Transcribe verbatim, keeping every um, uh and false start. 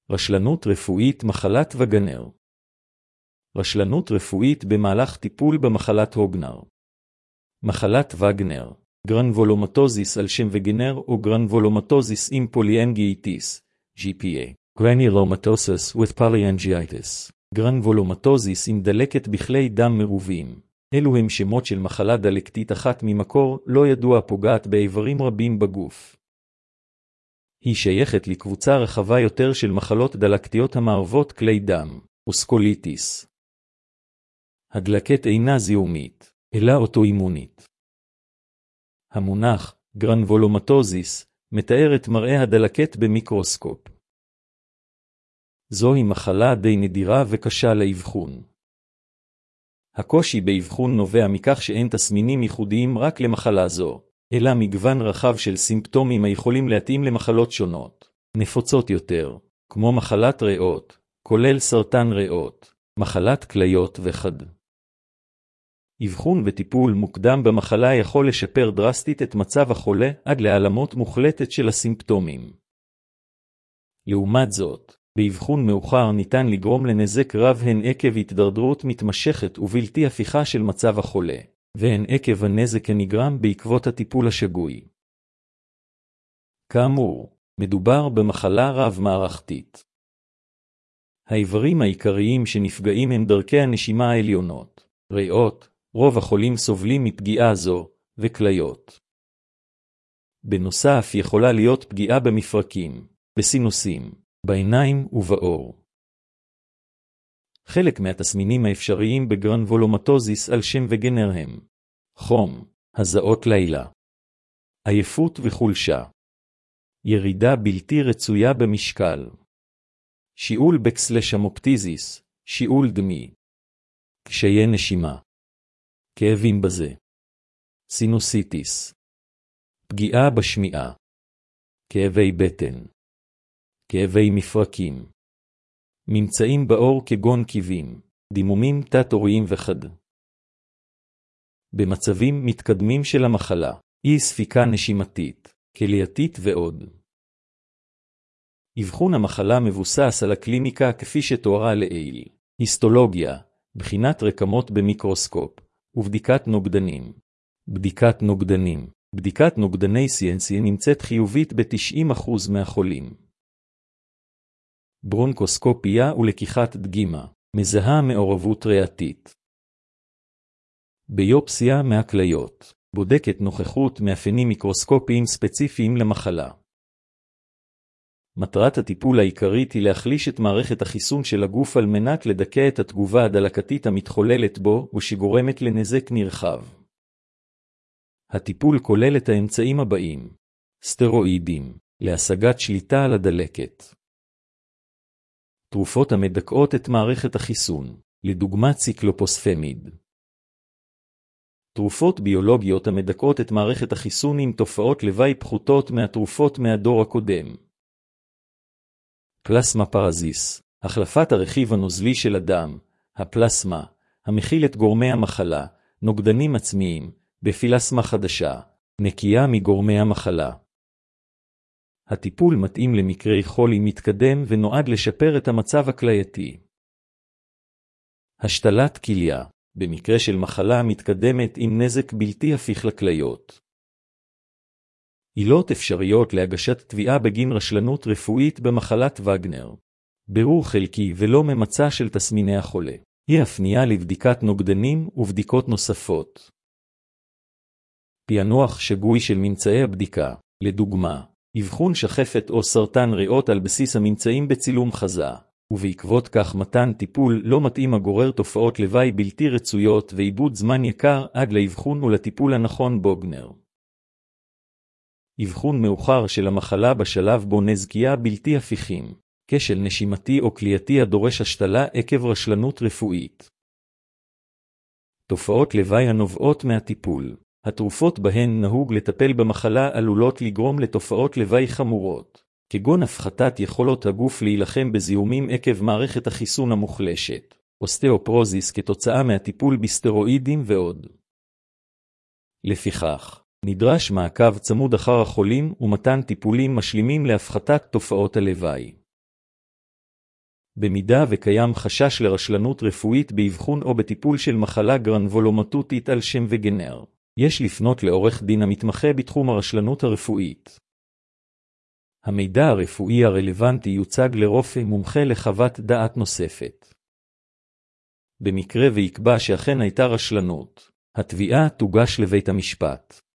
רשלנות רפואית מחלת וגנר. רשלנות רפואית במהלך טיפול במחלת הוגנר. מחלת וגנר, גרנבולומטוזיס על שם וגנר או גרנבולומטוזיס עם פוליאנגיטיס, ג'י פי איי. Granulomatosis with polyangiitis. גרנבולומטוזיס עם דלקת בכלי דם מרובים. אלו הם שמות של מחלה דלקתית אחת ממקור לא ידוע פוגעת באיברים רבים בגוף. היא שייכת לקבוצה רחבה יותר של מחלות דלקתיות המערבות כלי דם, אוסקוליטיס. הדלקת אינה זיהומית, אלא אוטואימונית. המונח גרנבולומטוזיס מתאר את מראה הדלקת במיקרוסקופ. זוהי מחלה די נדירה וקשה לאבחון. הקושי באבחון נובע מכך שאין תסמינים ייחודיים רק למחלה זו, אלא מגוון רחב של סימפטומים היכולים להתאים למחלות שונות, נפוצות יותר, כמו מחלת ריאות, כולל סרטן ריאות, מחלת כליות וכד. אבחון וטיפול מוקדם במחלה יכול לשפר דרסטית את מצב החולה עד להיעלמות מוחלטת של הסימפטומים. לעומת זאת, באבחון מאוחר ניתן לגרום לנזק רב הן עקב התדרדרות מתמשכת ובלתי הפיכה של מצב החולה, והן עקב הנזק הנגרם בעקבות הטיפול השגוי. כאמור, מדובר במחלה רב-מערכתית. האיברים העיקריים שנפגעים הם דרכי הנשימה העליונות, ריאות, רוב החולים סובלים מפגיעה זו, וכליות. בנוסף יכולה להיות פגיעה במפרקים, בסינוסים, בעיניים ובאור. חלק מהתסמינים האפשריים בגרנבולומטוזיס על שם וגנר הם חום, הזעות לילה, עייפות וחולשה, ירידה בלתי רצויה במשקל, שיעול בקסלשמופטיזיס, שיעול דמי, קשיי נשימה, כאבים בזה, סינוסיטיס, פגיעה בשמיעה, כאבי בטן, כאבי מפרקים, ממצאים באור כגון קיבים, דימומים תת-עוריים וכד. במצבים מתקדמים של המחלה, אי ספיקה נשימתית, כלייתית ועוד. אבחון המחלה מבוסס על הקליניקה כפי שתוארה לעיל, היסטולוגיה, בחינת רקמות במיקרוסקופ, ובדיקת נוגדנים. בדיקת נוגדנים. בדיקת נוגדני סי אן סי נמצאת חיובית ב-תשעים אחוז מהחולים. ברונקוסקופיה ולקיחת דגימה, מזהה מעורבות ריאתית. ביופסיה מהכליות, בודקת נוכחות מאפיינים מיקרוסקופיים ספציפיים למחלה. מטרת הטיפול העיקרית היא להחליש את מערכת החיסון של הגוף על מנת לדכא את התגובה הדלקתית המתחוללת בו ושגורמת לנזק נרחב. הטיפול כולל את האמצעים הבאים: סטרואידים, להשגת שליטה על הדלקת. תרופות המדכאות את מערכת החיסון, לדוגמת ציקלופוספמיד. תרופות ביולוגיות המדכאות את מערכת החיסון עם תופעות לוואי פחותות מהתרופות מהדור הקודם. פלסמה פרזיס, החלפת הרכיב הנוזלי של הדם, הפלסמה, המכיל את גורמי המחלה, נוגדנים עצמיים, בפלסמה חדשה, נקייה מגורמי המחלה. הטיפול מתאים למקרי חולי מתקדם ונועד לשפר את המצב הכלייתי. השתלת כליה, במקרה של מחלה מתקדמת עם נזק בלתי הפיך לכליות. עילות אפשריות להגשת תביעה בגין רשלנות רפואית במחלת וגנר. בירור חלקי ולא ממצה של תסמיני החולה. היא הפנייה לבדיקת נוגדנים ובדיקות נוספות. פענוח שגוי של ממצאי הבדיקה, לדוגמה, אבחון שחפת או סרטן ריאות על בסיס הממצאים בצילום חזה, ובעקבות כך מתן טיפול לא מתאים הגורר תופעות לוואי בלתי רצויות ואיבוד זמן יקר עד לאבחון ולטיפול הנכון בוגנר. אבחון מאוחר של המחלה בשלב בו נזקייה בלתי הפיכים, כשל נשימתי או כלייתי הדורש השתלה עקב רשלנות רפואית. תופעות לוואי הנובעות מהטיפול. התרופות בהן נהוג לטפל במחלה עלולות לגרום לתופעות לוואי חמורות, כגון הפחתת יכולות הגוף להילחם בזיהומים עקב מערכת החיסון המוחלשת, אוסטאופורוזיס כתוצאה מהטיפול בסטרואידים ועוד. לפיכך, נדרש מעקב צמוד אחר החולים ומתן טיפולים משלימים להפחתת תופעות הלוואי. במידה וקיים חשש לרשלנות רפואית באבחון או בטיפול של מחלה גרנבולומטוטית על שם וגנר, יש לפנות לעורך דין המתמחה בתחום הרשלנות הרפואית. המידע הרפואי הרלוונטי יוצג לרופא מומחה לחוות דעת נוספת. במקרה ויקבע שאכן הייתה רשלנות, התביעה תוגש לבית המשפט.